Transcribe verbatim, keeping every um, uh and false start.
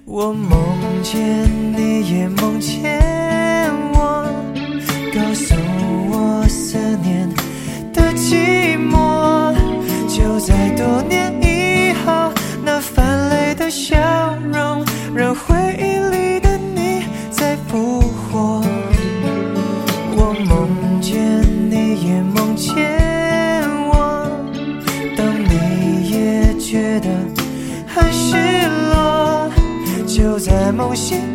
我梦见你也梦见我，告诉我思念的寂寞，就在多年以后，那泛泪的笑容让回忆里的你再复活。我梦见你也梦见我，当你也觉得很失落，就在梦醒